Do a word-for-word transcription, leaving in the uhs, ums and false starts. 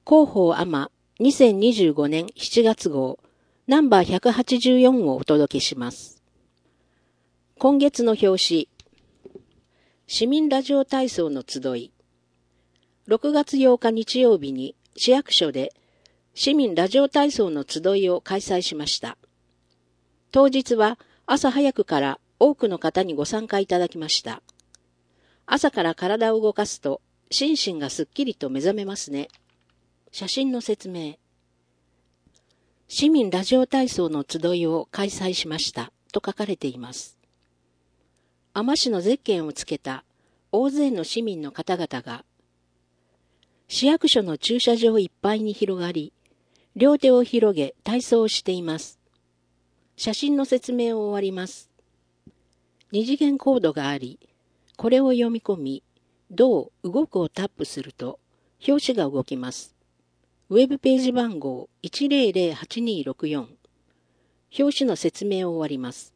広報アマにせんにじゅうごねんしちがつ号ナンバーひゃくはちじゅうよんをお届けします。今月の表紙、市民ラジオ体操の集い。ろくがつようか日曜日に市役所で市民ラジオ体操の集いを開催しました。当日は朝早くから多くの方にご参加いただきました。朝から体を動かすと心身がすっきりと目覚めますね。写真の説明。市民ラジオ体操の集いを開催しましたと書かれています。海士のゼッケンをつけた大勢の市民の方々が市役所の駐車場いっぱいに広がり、両手を広げ体操をしています。写真の説明を終わります。二次元コードがあり、これを読み込み、どう動くをタップすると表紙が動きます。ウェブページ番号いちまるまるはちにーろくよん。表紙の説明を終わります。